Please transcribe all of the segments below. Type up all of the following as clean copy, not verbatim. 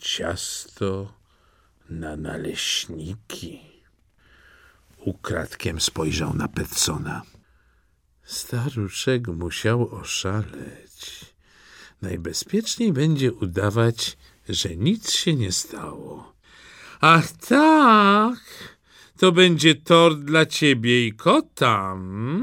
ciasto na naleśniki. Ukradkiem spojrzał na Pettsona. Staruszek musiał oszaleć. Najbezpieczniej będzie udawać, że nic się nie stało. Ach tak, to będzie tort dla ciebie i kota.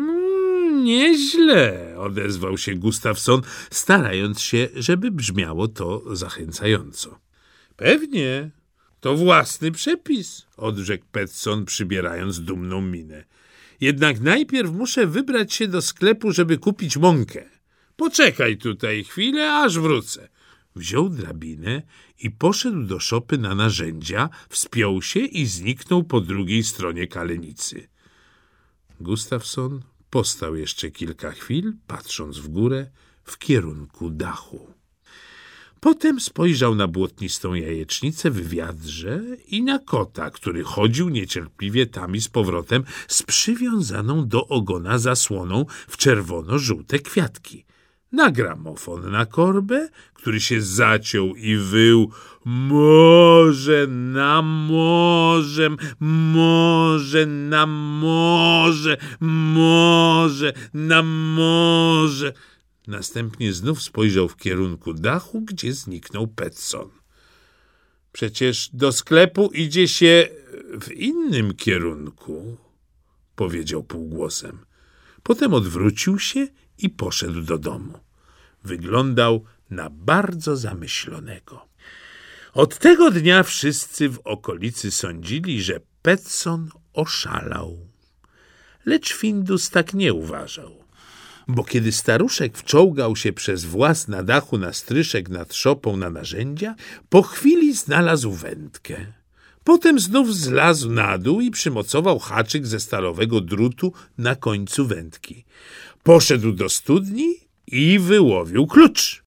Nieźle, odezwał się Gustafson, starając się, żeby brzmiało to zachęcająco. Pewnie, to własny przepis, odrzekł Pettson, przybierając dumną minę. Jednak najpierw muszę wybrać się do sklepu, żeby kupić mąkę. Poczekaj tutaj chwilę, aż wrócę. Wziął drabinę i poszedł do szopy na narzędzia, wspiął się i zniknął po drugiej stronie kalenicy. Gustafson postał jeszcze kilka chwil, patrząc w górę, w kierunku dachu. Potem spojrzał na błotnistą jajecznicę w wiadrze i na kota, który chodził niecierpliwie tam i z powrotem z przywiązaną do ogona zasłoną w czerwono-żółte kwiatki. Na gramofon na korbę, który się zaciął i wył: morze, na morze, morze, na morze, morze, na morze. Następnie znów spojrzał w kierunku dachu, gdzie zniknął Pettson. Przecież do sklepu idzie się w innym kierunku, powiedział półgłosem. Potem odwrócił się i poszedł do domu. Wyglądał na bardzo zamyślonego. Od tego dnia wszyscy w okolicy sądzili, że Pettson oszalał. Lecz Findus tak nie uważał. Bo kiedy staruszek wczołgał się przez włas na dachu na stryszek nad szopą na narzędzia, po chwili znalazł wędkę. Potem znów zlazł na dół i przymocował haczyk ze stalowego drutu na końcu wędki. Poszedł do studni i wyłowił klucz.